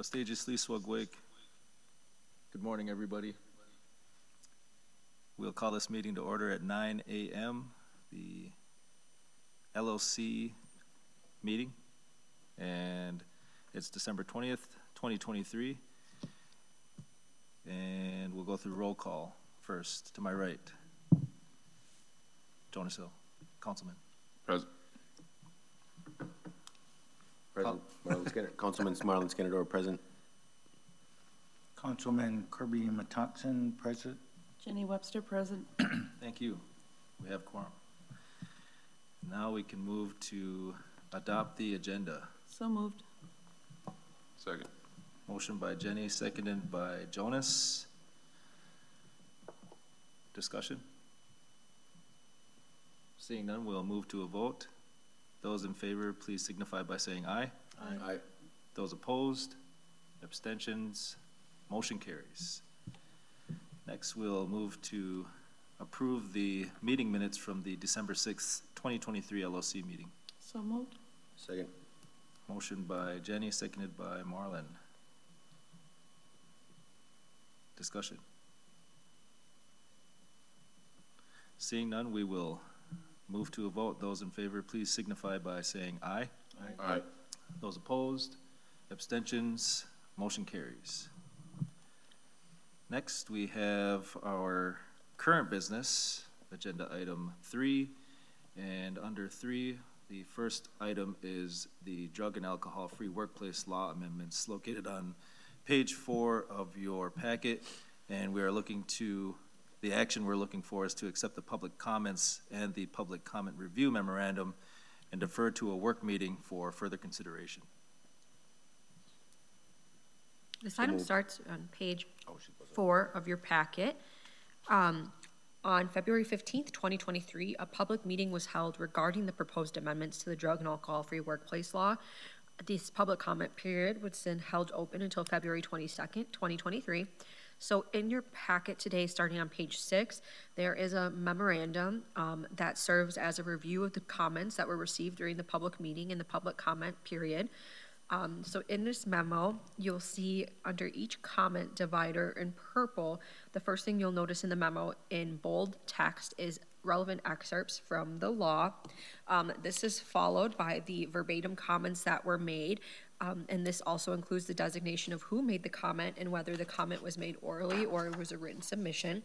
Pastégios Liswagwig. Good morning, everybody. We'll call this meeting to order at 9 a.m., the LOC meeting, and it's December 20th, 2023, and we'll go through roll call first. To my right, Jonas Hill, Councilman. Present. Marlon Skinner. Councilman Marlon Skinner, present. Councilman Kirby Matotson, present. Jenny Webster, present. Thank you. We have quorum. Now we can move to adopt the agenda. So moved. Second. Motion by Jenny, seconded by Jonas. Discussion? Seeing none, we'll move to a vote. Those in favor, please signify by saying aye. Aye. Those opposed, abstentions, motion carries. Next, we'll move to approve the meeting minutes from the December 6th, 2023 LOC meeting. So moved. Second. Motion by Jenny, seconded by Marlon. Discussion. Seeing none, we will move to a vote. Those in favor, please signify by saying aye. Aye. Those opposed, abstentions, motion carries. Next, we have our current business, agenda item 3, and under 3, the first item is the drug and alcohol-free workplace law amendments located on page 4 of your packet, and we are looking to, the action we're looking for is to accept the public comments and the public comment review memorandum and defer to a work meeting for further consideration. This item starts on page 4 of your packet. On February 15th, 2023, a public meeting was held regarding the proposed amendments to the drug and alcohol-free workplace law. This public comment period was then held open until February 22nd, 2023. So in your packet today, starting on page 6, there is a memorandum that serves as a review of the comments that were received during the public meeting in the public comment period. So in this memo, you'll see under each comment divider in purple, the first thing you'll notice in the memo in bold text is relevant excerpts from the law. This is followed by the verbatim comments that were made. And this also includes the designation of who made the comment and whether the comment was made orally or it was a written submission.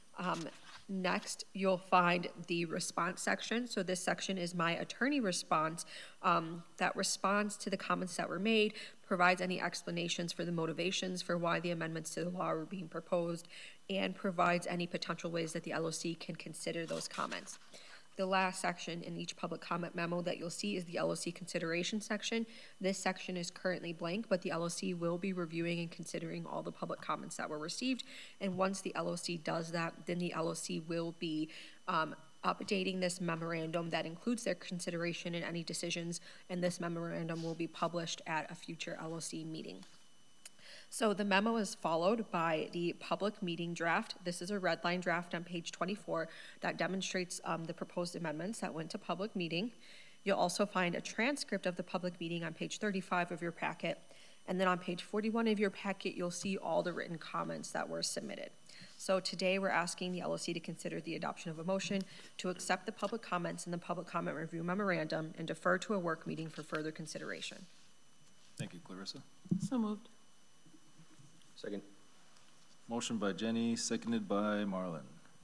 Next, you'll find the response section. So this section is my attorney response that responds to the comments that were made, provides any explanations for the motivations for why the amendments to the law were being proposed, and provides any potential ways that the LOC can consider those comments. The last section in each public comment memo that you'll see is the LOC consideration section. This section is currently blank, but the LOC will be reviewing and considering all the public comments that were received. And once the LOC does that, then the LOC will be updating this memorandum that includes their consideration and any decisions, and this memorandum will be published at a future LOC meeting. So the memo is followed by the public meeting draft. This is a red line draft on page 24 that demonstrates the proposed amendments that went to public meeting. You'll also find a transcript of the public meeting on page 35 of your packet. And then on page 41 of your packet, you'll see all the written comments that were submitted. So today we're asking the LOC to consider the adoption of a motion to accept the public comments in the public comment review memorandum and defer to a work meeting for further consideration. Thank you, Clarissa. So moved. Second. Motion by Jenny, seconded by Marlon.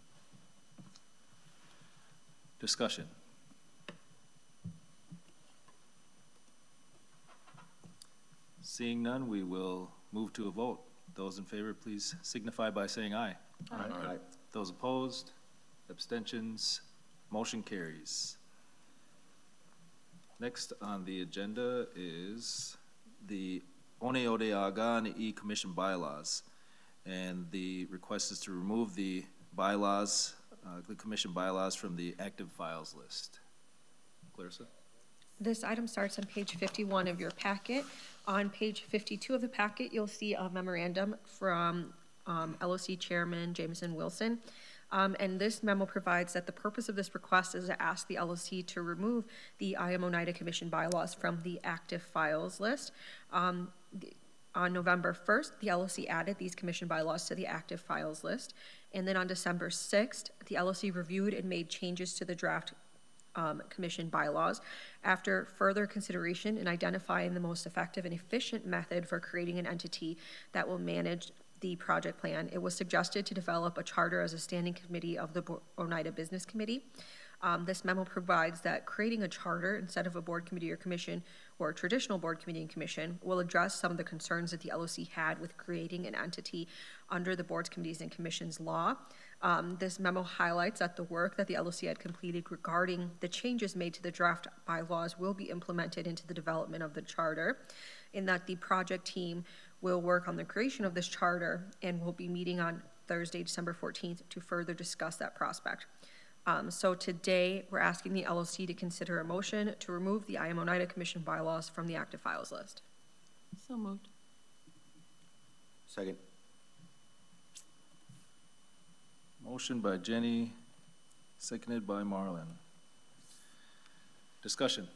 Discussion. Seeing none, we will move to a vote. Those in favor, please signify by saying aye. Aye. Those opposed, abstentions, motion carries. Next on the agenda is the Oneodeaga Commission bylaws, and the request is to remove the bylaws, the commission bylaws from the active files list. Clarissa? This item starts on page 51 of your packet. On page 52 of the packet, you'll see a memorandum from LOC Chairman Jameson Wilson. And this memo provides that the purpose of this request is to ask the LOC to remove the IM Oneida Commission bylaws from the active files list. On November 1st, the LOC added these commission bylaws to the active files list. And then on December 6th, the LOC reviewed and made changes to the draft commission bylaws. After further consideration and identifying the most effective and efficient method for creating an entity that will manage the project plan, it was suggested to develop a charter as a standing committee of the Oneida Business Committee. This memo provides that creating a charter instead of a board committee or commission or a traditional board committee and commission will address some of the concerns that the LOC had with creating an entity under the boards, committees, and commissions law. This memo highlights that the work that the LOC had completed regarding the changes made to the draft bylaws will be implemented into the development of the charter, and that the project team will work on the creation of this charter and will be meeting on Thursday, December 14th to further discuss that prospect. So today, we're asking the LOC to consider a motion to remove the I Am Oneida Commission bylaws from the active files list. So moved. Second. Motion by Jenny, seconded by Marlon. Discussion.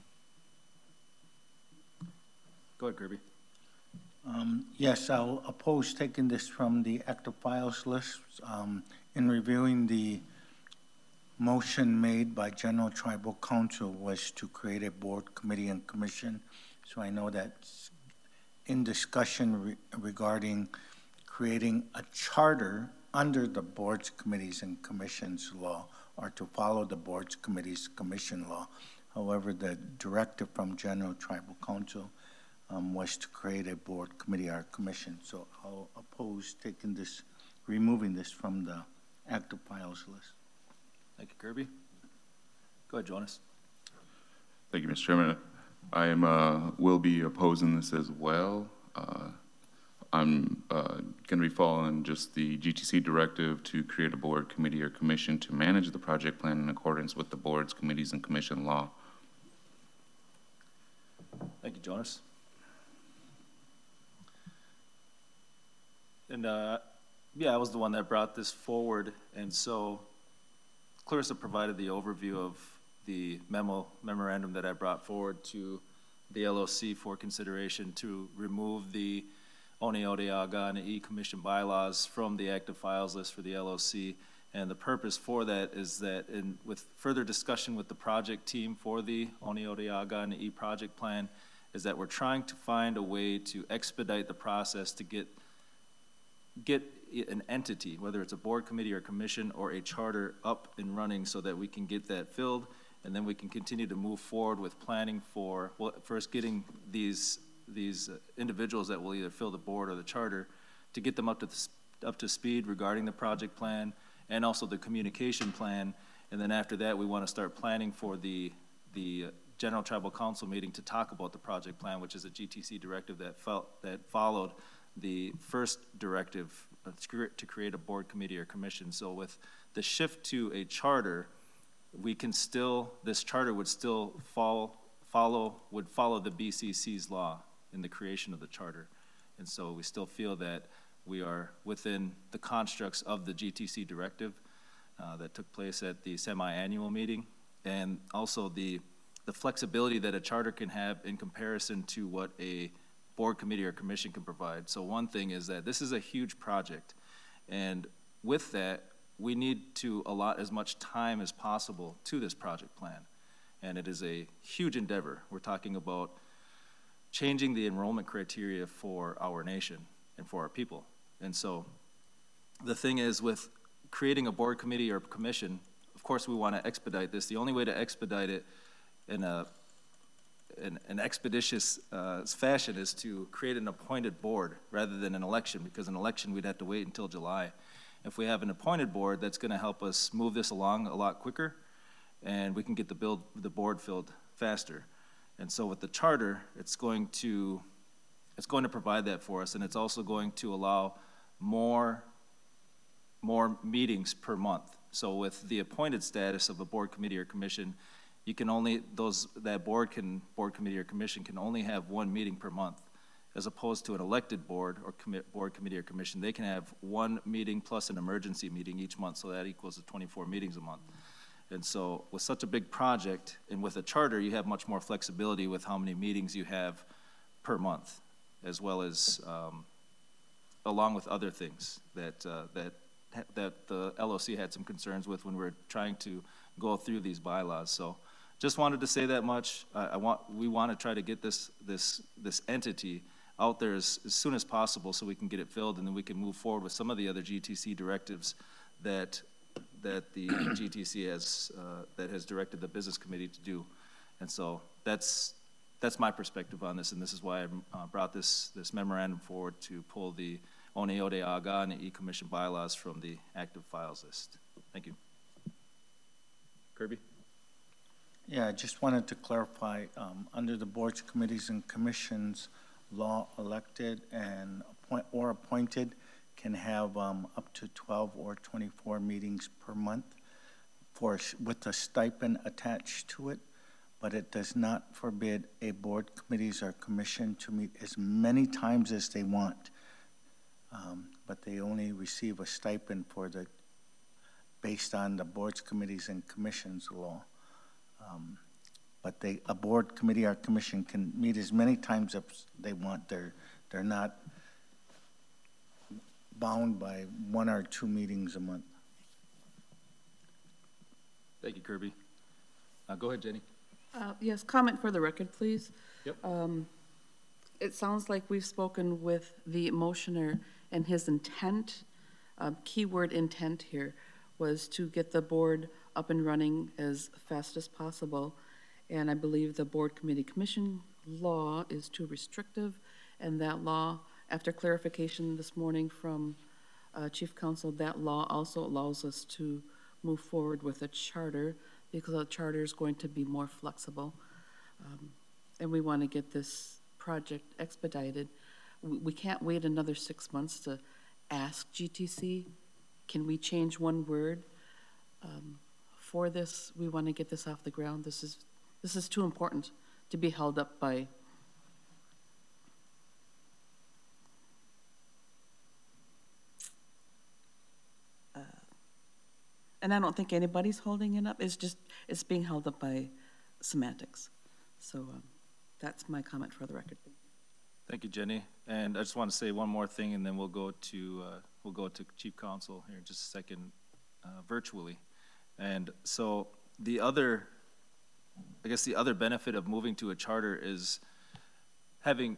Go ahead, Kirby. Yes, I'll oppose taking this from the active files list. In reviewing the motion made by General Tribal Council was to create a board, committee, and commission. So I know that's in discussion regarding creating a charter under the boards, committees, and commissions law, or to follow the boards, committees, commission law. However, the directive from General Tribal Council was to create a board, committee, or commission. So I'll oppose taking this, removing this from the active files list. Thank you, Kirby. Go ahead, Jonas. Thank you, Mr. Chairman. I will be opposing this as well. I'm going to be following just the GTC directive to create a board, committee, or commission to manage the project plan in accordance with the boards, committees, and commission law. Thank you, Jonas. And yeah, I was the one that brought this forward, and so Clarissa provided the overview of the memorandum that I brought forward to the LOC for consideration to remove the Oneida Commission bylaws from the active files list for the LOC. And the purpose for that is that with further discussion with the project team for the Oneida project plan, is that we're trying to find a way to expedite the process to get an entity, whether it's a board, committee, or commission, or a charter up and running so that we can get that filled, and then we can continue to move forward with planning for, well, first getting these individuals that will either fill the board or the charter to get them up to speed regarding the project plan and also the communication plan. And then after that, we want to start planning for the General Tribal Council meeting to talk about the project plan, which is a GTC directive that followed the first directive to create a board, committee, or commission. So with the shift to a charter, this charter would still follow the BCC's law in the creation of the charter. And so we still feel that we are within the constructs of the GTC directive that took place at the semi-annual meeting, and also the flexibility that a charter can have in comparison to what a board, committee, or commission can provide. So one thing is that this is a huge project, and with that, we need to allot as much time as possible to this project plan. And it is a huge endeavor. We're talking about changing the enrollment criteria for our nation and for our people. And so the thing is, with creating a board, committee, or commission, of course we want to expedite this. The only way to expedite it in an expeditious fashion is to create an appointed board rather than an election, because an election we'd have to wait until July. If we have an appointed board, that's going to help us move this along a lot quicker, and we can get the board filled faster. And so with the charter, it's going to provide that for us, and it's also going to allow more meetings per month. So with the appointed status of a board, committee, or commission, you can only, board, committee, or commission can only have one meeting per month, as opposed to an elected board, or board, committee, or commission. They can have one meeting plus an emergency meeting each month, so that equals to 24 meetings a month. And so with such a big project, and with a charter, you have much more flexibility with how many meetings you have per month. as well as along with other things that the LOC had some concerns with when we were trying to go through these bylaws. So just wanted to say that much. We want to try to get this entity out there as soon as possible so we can get it filled, and then we can move forward with some of the other GTC directives that the GTC has directed the business committee to do. And so that's my perspective on this, and this is why I brought this memorandum forward to pull the Oneode Aga and the E-Commission bylaws from the active files list. Thank you. Kirby? Yeah, I just wanted to clarify, under the boards, committees, and commissions, law, elected and appointed can have up to 12 or 24 meetings per month with a stipend attached to it, but it does not forbid a board, committees, or commission to meet as many times as they want. But they only receive a stipend based on the boards, committees, and commissions law. But a board, committee, or commission can meet as many times as they want. They're not bound by 1 or 2 meetings a month. Thank you, Kirby. Go ahead, Jenny. Yes, comment for the record, please. Yep. It sounds like we've spoken with the motioner, and his intent, keyword intent here, was to get the board up and running as fast as possible. And I believe the board, committee, commission law is too restrictive, and that law, after clarification this morning from Chief Counsel, that law also allows us to move forward with a charter, because a charter is going to be more flexible. And we want to get this project expedited. We can't wait another 6 months to ask GTC, can we change one word? For this, we want to get this off the ground. This is too important to be held up by and I don't think anybody's holding it up. It's being held up by semantics. So that's my comment for the record. Thank you, Jenny. And I just want to say one more thing, and then we'll go to Chief Counsel here in just a second, virtually. And so the other benefit of moving to a charter is having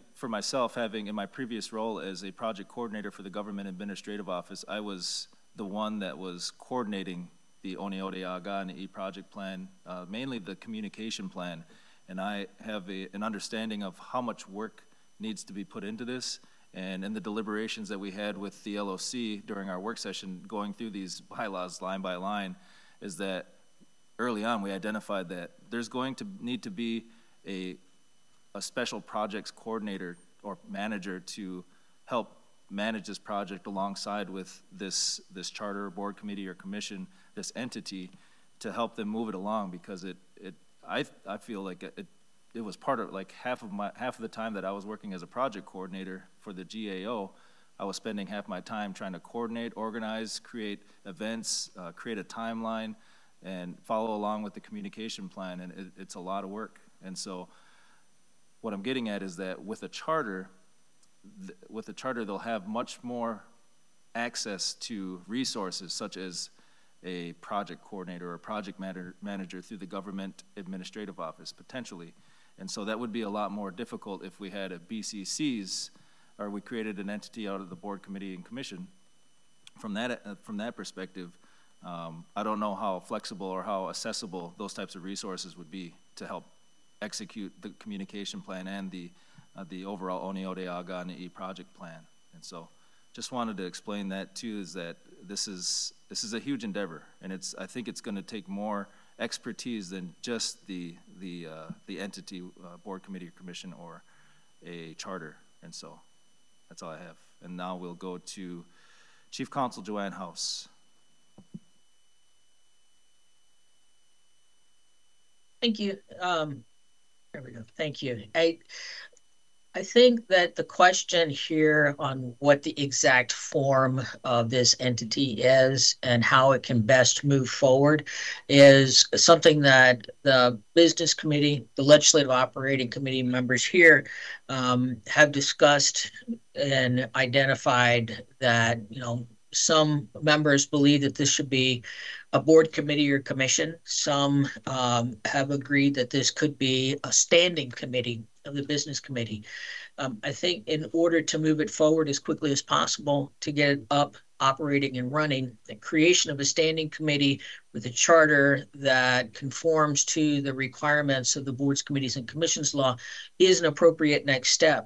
in my previous role as a project coordinator for the Government Administrative Office, I was the one that was coordinating the Oneode Aga and the E-Project Plan, mainly the communication plan. And I have an understanding of how much work needs to be put into this. And in the deliberations that we had with the LOC during our work session, going through these bylaws line by line, is that early on we identified that there's going to need to be a special projects coordinator or manager to help manage this project alongside with this charter, board, committee, or commission, this entity, to help them move it along, because I feel like it was part of, like, half of the time that I was working as a project coordinator for the GAO, I was spending half my time trying to coordinate, organize, create events, create a timeline, and follow along with the communication plan, and it's a lot of work. And so what I'm getting at is that with a charter, they'll have much more access to resources, such as a project coordinator or a project manager through the Government Administrative Office, potentially. And so that would be a lot more difficult if we had a BCCs, or we created an entity out of the board, committee, and commission. From that perspective, I don't know how flexible or how accessible those types of resources would be to help execute the communication plan and the overall Oneode Aga and the E-Project Plan. And so just wanted to explain that too, is that this is a huge endeavor, and I think it's going to take more expertise than just the entity, board, committee, or commission, or a charter. And so that's all I have. And now we'll go to Chief Counsel Joanne House. Thank you. There we go. Thank you. I think that the question here on what the exact form of this entity is and how it can best move forward is something that the business committee, the legislative operating committee members here have discussed and identified that, some members believe that this should be a board committee or commission. Some have agreed that this could be a standing committee of the business committee. I think in order to move it forward as quickly as possible to get it up, operating and running, the creation of a standing committee with a charter that conforms to the requirements of the boards, committees, and commissions law is an appropriate next step.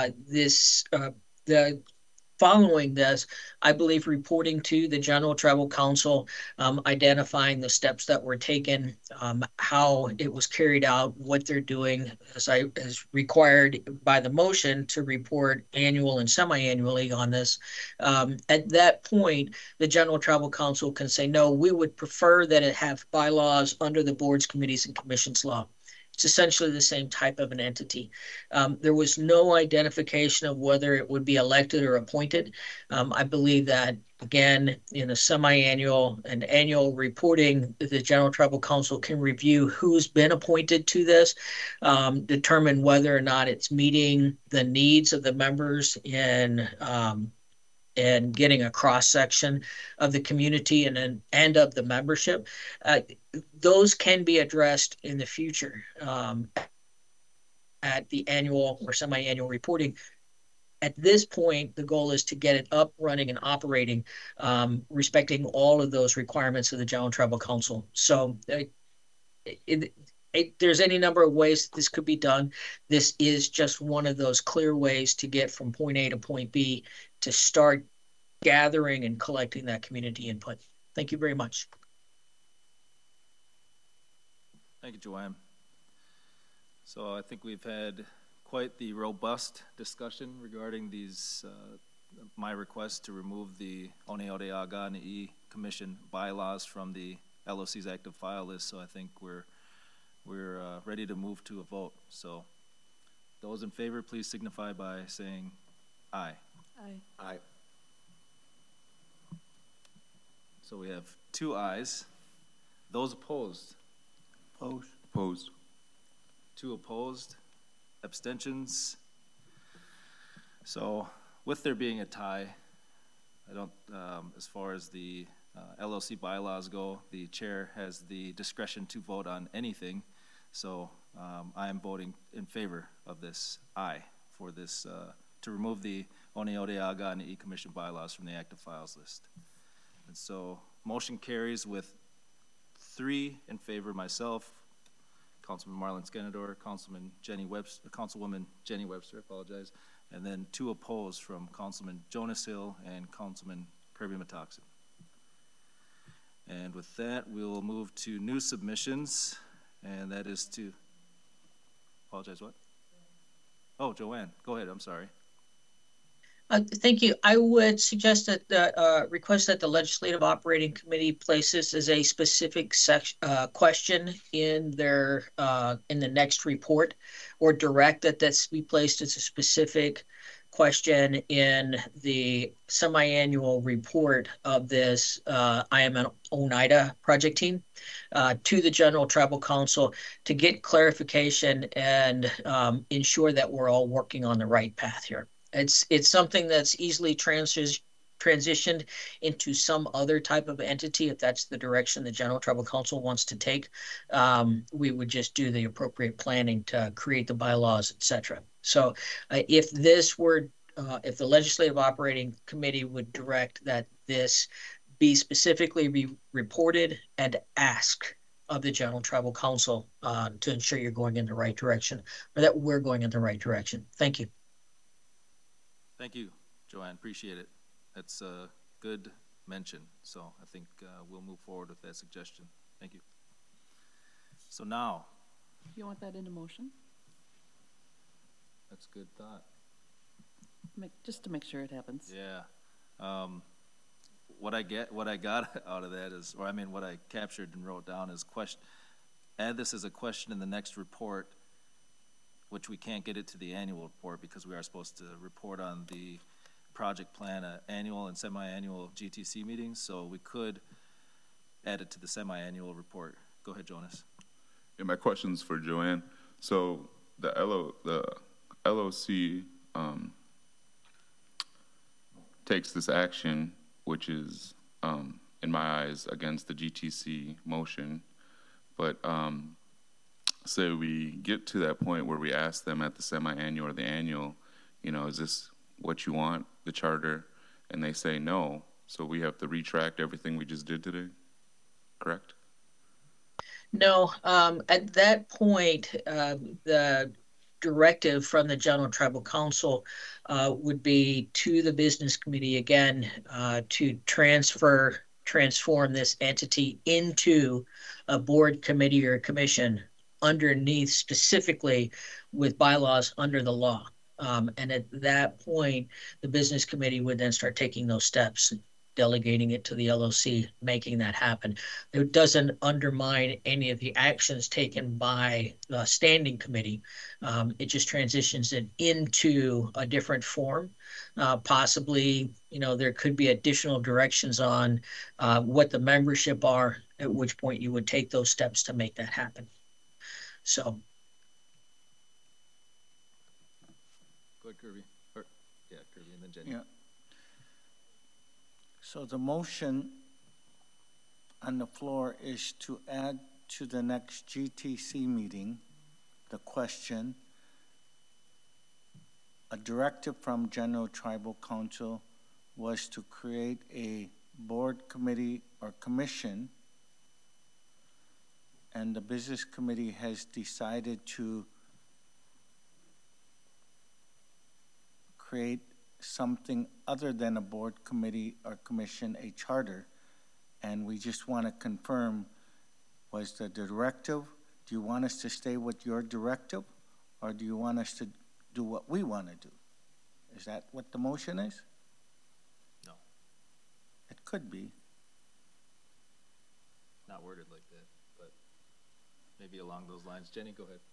The Following this, I believe reporting to the General Tribal Council, identifying the steps that were taken, how it was carried out, what they're doing, as required by the motion to report annual and semi-annually on this. At that point, the General Tribal Council can say, no, we would prefer that it have bylaws under the boards, committees, and commissions law. It's essentially the same type of an entity. There was no identification of whether it would be elected or appointed. I believe that, again, in a semi-annual and annual reporting, the General Tribal Council can review who's been appointed to this, determine whether or not it's meeting the needs of the members and getting a cross-section of the community and of the membership. Those can be addressed in the future at the annual or semi-annual reporting. At this point, the goal is to get it up, running, and operating, respecting all of those requirements of the General Tribal Council. So there's any number of ways that this could be done. This is just one of those clear ways to get from point A to point B to start gathering and collecting that community input. Thank you very much. Thank you, Joanne. So I think we've had quite the robust discussion regarding these, my request to remove the Oneodeagana'i Commission bylaws from the LOC's active file list. So I think we're ready to move to a vote. So those in favor, please signify by saying aye. Aye. Aye. So we have 2 ayes. Those opposed? Opposed? Opposed. 2 opposed. Abstentions? So with there being a tie, I don't, as far as the LLC bylaws go, the chair has the discretion to vote on anything. So I am voting in favor of this aye for this, to remove the Oneodeagana'i Commission bylaws from the active files list. And so motion carries with 3 in favor, myself, Councilman Marlon Skenador, Councilwoman Jenny Webster, apologize, and then 2 opposed from Councilman Jonas Hill and Councilman Kirby Metaxen. And with that, we will move to new submissions, and that is to, apologize, what? Oh, Joanne, go ahead, I'm sorry. Thank you. I would suggest that request that the Legislative Operating Committee places as a specific question in their in the next report, or direct that this be placed as a specific question in the semi-annual report of this I am an Oneida project team to the General Tribal Council to get clarification and ensure that we're all working on the right path here. It's something that's easily transitioned into some other type of entity if that's the direction the General Tribal Council wants to take. We would just do the appropriate planning to create the bylaws, etc. So if the Legislative Operating Committee would direct that this be specifically reported and ask of the General Tribal Council to ensure you're going in the right direction, or that we're going in the right direction. Thank you. Thank you, Joanne, appreciate it. That's a good mention, so I think we'll move forward with that suggestion. Thank you. So now. You want that in a motion? That's a good thought. Just to make sure it happens. Yeah. What I got out of that is, what I captured and wrote down is add this as a question in the next report, which we can't get it to the annual report because we are supposed to report on the project plan at annual and semi-annual GTC meetings, so we could add it to the semi-annual report. Go ahead, Jonas. Yeah, my question's for Joanne. So the LOC takes this action, which is, in my eyes, against the GTC motion. But say we get to that point where we ask them at the semi-annual or the annual, you know, is this what you want, the charter? And they say no. So we have to retract everything we just did today, correct? No, at that point, the directive from the General Tribal Council would be to the business committee again to transform this entity into a board, committee, or commission underneath, specifically with bylaws under the law. And at that point, the business committee would then start taking those steps, delegating it to the LOC, making that happen. It doesn't undermine any of the actions taken by the standing committee. It just transitions it into a different form. Possibly, you know, there could be additional directions on what the membership are, at which point you would take those steps to make that happen. So. Go ahead, Kirby. Yeah, Kirby, and then Jenny. Yeah. So the motion on the floor is to add to the next GTC meeting the question, a directive from General Tribal Council was to create a board, committee, or commission, and the business committee has decided to create something other than a board, committee, or commission, a charter. And we just want to confirm, was the directive, do you want us to stay with your directive, or do you want us to do what we want to do? Is that what the motion is? No. It could be. Not worded like that, but maybe along those lines. Jenny, go ahead.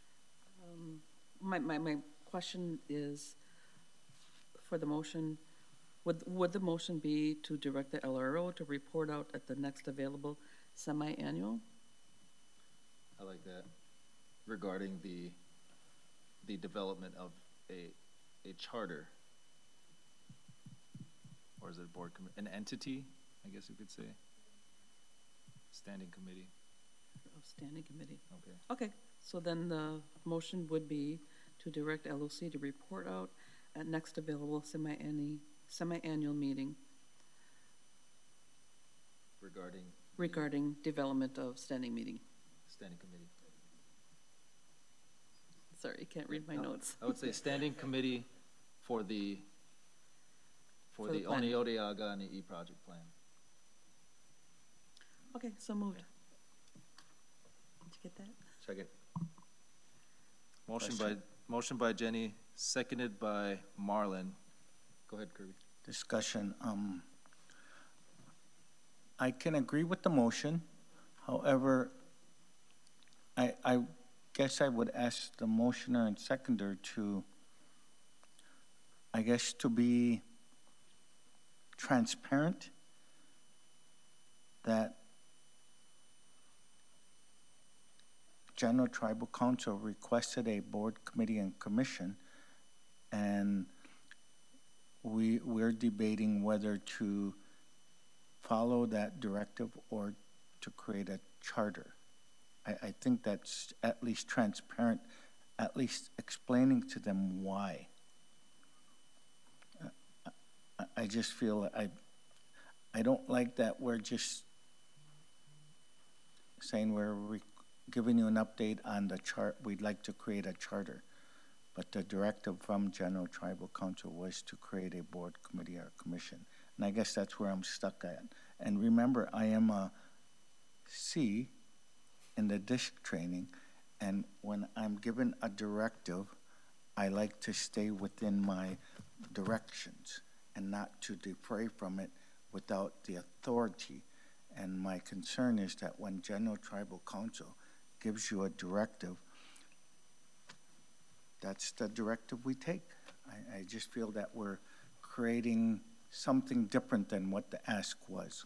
My question is, for the motion, would the motion be to direct the LRO to report out at the next available semi-annual? I like that. Regarding the development of a charter, or is it a board an entity, I guess you could say? Standing committee. Oh, standing committee. Okay. Okay, so then the motion would be to direct LOC to report out at next available semi-annual meeting regarding development of standing committee. Sorry, can't read my notes. I would say standing committee for the plan. Oneoteaga and the E-project plan. Okay, so moved. Did you get that? Second. Motion by Jenny, seconded by Marlon. Go ahead, Kirby. Discussion. I can agree with the motion. However, I guess I would ask the motioner and seconder to, I guess, to be transparent, that General Tribal Council requested a board, committee, and commission, and we're debating whether to follow that directive or to create a charter. I think that's at least transparent, at least explaining to them why. I just feel I don't like that we're just saying we're giving you an update on the chart. We'd like to create a charter. But the directive from General Tribal Council was to create a board, committee, or commission. And I guess that's where I'm stuck at. And remember, I am a C in the district training, and when I'm given a directive, I like to stay within my directions and not to defray from it without the authority. And my concern is that when General Tribal Council gives you a directive, that's the directive we take. I just feel that we're creating something different than what the ask was.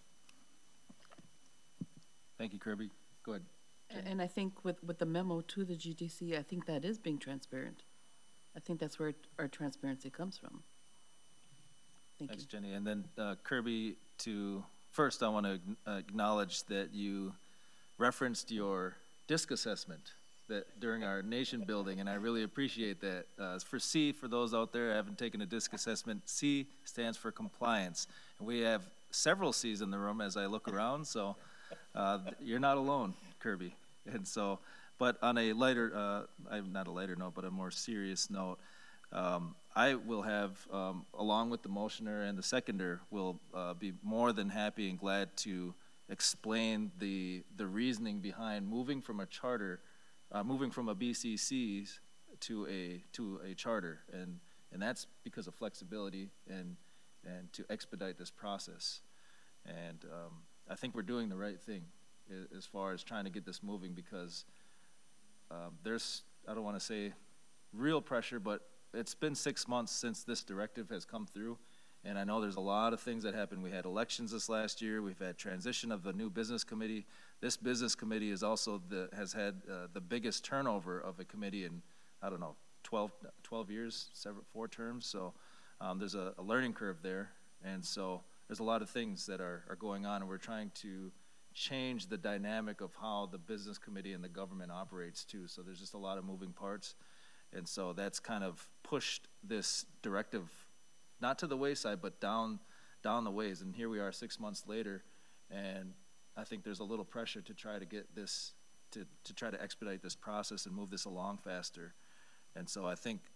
Thank you, Kirby. Go ahead. And I think with the memo to the GTC, I think that is being transparent. I think that's where our transparency comes from. Thank Thanks, you. Jenny. And then Kirby, first I want to acknowledge that you referenced your DISC assessment that during our nation building, and I really appreciate that. For C, for those out there who haven't taken a DISC assessment, C stands for compliance. And we have several C's in the room as I look around, so you're not alone, Kirby. And so, but on a lighter, not a lighter note, but a more serious note, I will have, along with the motioner and the seconder, will be more than happy and glad to explain the reasoning behind moving from a charter, moving from a BCC to a charter, and that's because of flexibility and to expedite this process. And I think we're doing the right thing as far as trying to get this moving, because there's, I don't want to say real pressure, but it's been 6 months since this directive has come through, and I know there's a lot of things that happened. We had elections this last year. We've had transition of the new business committee. This business committee is also has had the biggest turnover of a committee in, I don't know, 12 years, 4 terms. So there's a learning curve there, and so there's a lot of things that are going on, and we're trying to change the dynamic of how the business committee and the government operates too. So there's just a lot of moving parts. And so that's kind of pushed this directive, not to the wayside, but down the ways. And here we are 6 months later, and I think there's a little pressure to try to get this, to try to expedite this process and move this along faster. And so I think,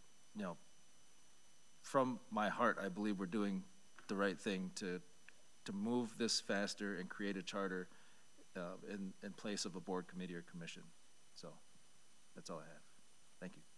from my heart, I believe we're doing the right thing to move this faster and create a charter in place of a board, committee, or commission. So that's all I have. Thank you.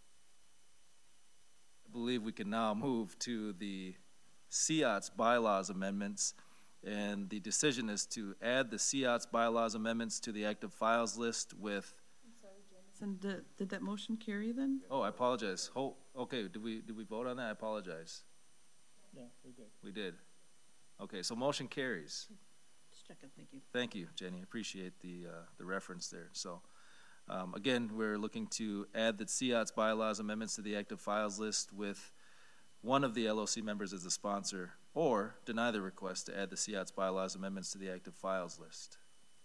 I believe we can now move to the CIOTS bylaws amendments, and the decision is to add the CIOTS bylaws amendments to the active files list with. I'm sorry, Jamison, did that motion carry then? Oh, I apologize. Okay, did we vote on that? I apologize. Yeah, we did. We did. Okay, so motion carries. Just checking, thank you. Thank you, Jenny. Appreciate the reference there. So. Again, we're looking to add the CIOTS bylaws amendments to the active files list with one of the LOC members as a sponsor, or deny the request to add the CIOTS bylaws amendments to the active files list.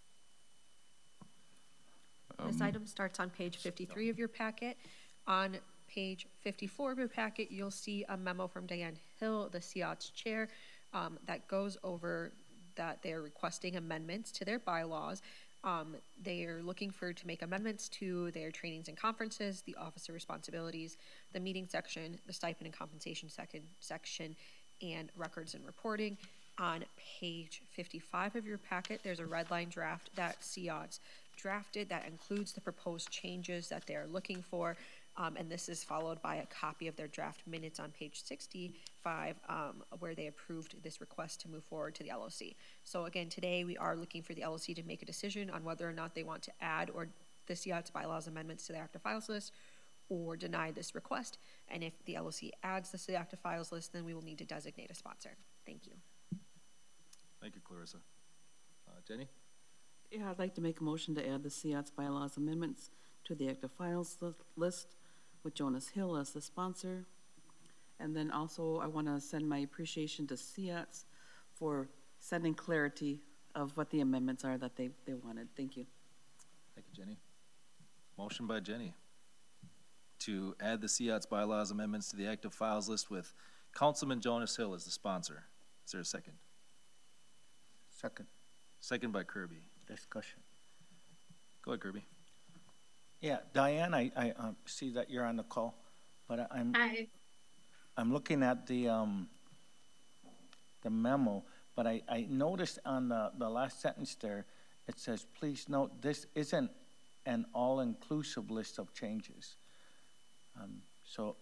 This item starts on page 53 of your packet. On page 54 of your packet, you'll see a memo from Diane Hill, the CIOTS chair, that goes over that they're requesting amendments to their bylaws. They are looking to make amendments to their trainings and conferences, the officer responsibilities, the meeting section, the stipend and compensation section, and records and reporting. On page 55 of your packet, there's a red line draft that CIOTS drafted that includes the proposed changes that they're looking for. And this is followed by a copy of their draft minutes on page 65, where they approved this request to move forward to the LOC. So again, today we are looking for the LOC to make a decision on whether or not they want to add or the CIOTS bylaws amendments to the active files list or deny this request. And if the LOC adds this to the active files list, then we will need to designate a sponsor. Thank you. Thank you, Clarissa. Jenny? Yeah, I'd like to make a motion to add the CIOTS bylaws amendments to the active files list with Jonas Hill as the sponsor. And then also I want to send my appreciation to CIOTS for sending clarity of what the amendments are that they wanted. Thank you. Thank you, Jenny. Motion by Jenny to add the CIOTS bylaws amendments to the active files list with Councilman Jonas Hill as the sponsor. Is there a second? Second. Second by Kirby. Discussion. Go ahead, Kirby. Yeah, Diane, I see that you're on the call, but I'm looking at the memo, but I noticed on the last sentence there, it says, please note, this isn't an all-inclusive list of changes. So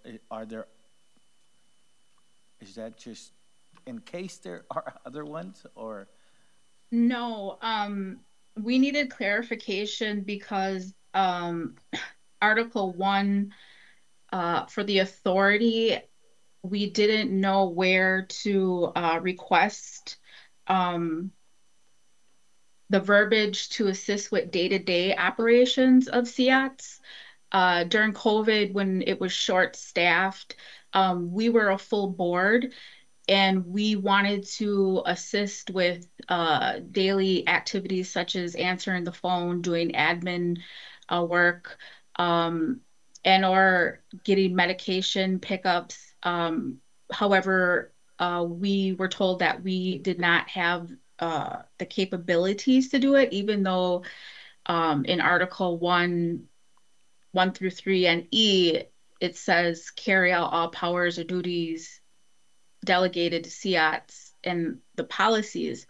is that just in case there are other ones, or? No, we needed clarification because Article 1 For the authority, we didn't know where to request the verbiage to assist with day-to-day operations of CIATS. During COVID, when it was short-staffed, we were a full board, and we wanted to assist with daily activities such as answering the phone, doing admin work, and or getting medication pickups. However, we were told that we did not have the capabilities to do it, even though in Article 1 through 3 and E, it says carry out all powers or duties delegated to CIATS and the policies.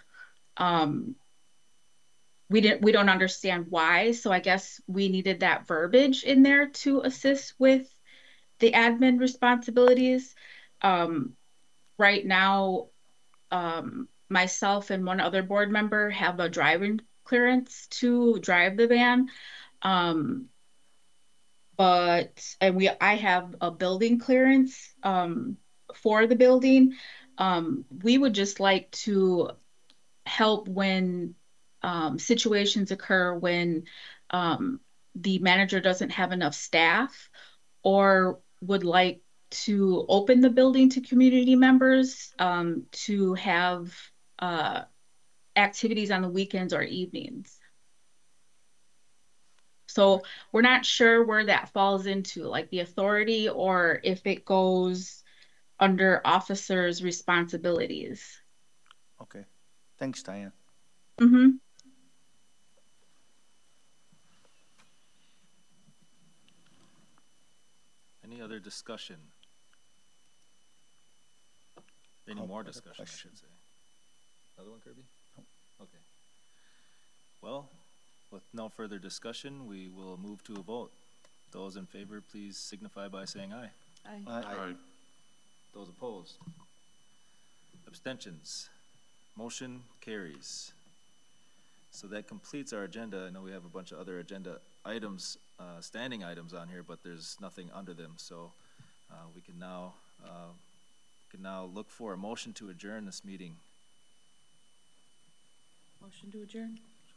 We don't understand why, so I guess we needed that verbiage in there to assist with the admin responsibilities. Right now, myself and one other board member have a driving clearance to drive the van. I have a building clearance for the building. We would just like to help when situations occur when the manager doesn't have enough staff or would like to open the building to community members to have activities on the weekends or evenings. So we're not sure where that falls into, like the authority, or if it goes under officers' responsibilities. Okay, thanks, Diane. Mm-hmm. Any other discussion? Any Oh, more other discussion, I question. should say. Another one, Kirby? Okay. Well, with no further discussion, we will move to a vote. Those in favor, please signify by saying aye. Aye. Aye. Those opposed? Abstentions? Motion carries. So that completes our agenda. I know we have a bunch of other agenda items, standing items on here, but there's nothing under them. So we can now look for a motion to adjourn this meeting. Motion to adjourn?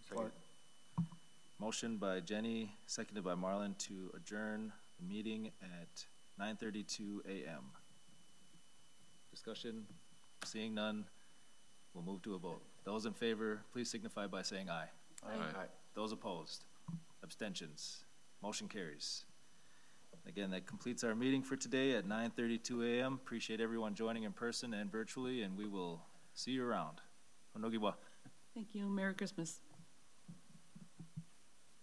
Motion by Jenny, seconded by Marlon to adjourn the meeting at 9:32 a.m. Discussion? Seeing none, we'll move to a vote. Those in favor, please signify by saying aye. Aye. Those opposed? Abstentions? Motion carries. Again, that completes our meeting for today at 9:32 a.m. Appreciate everyone joining in person and virtually, and we will see you around. Honogiwa. Thank you. Merry Christmas.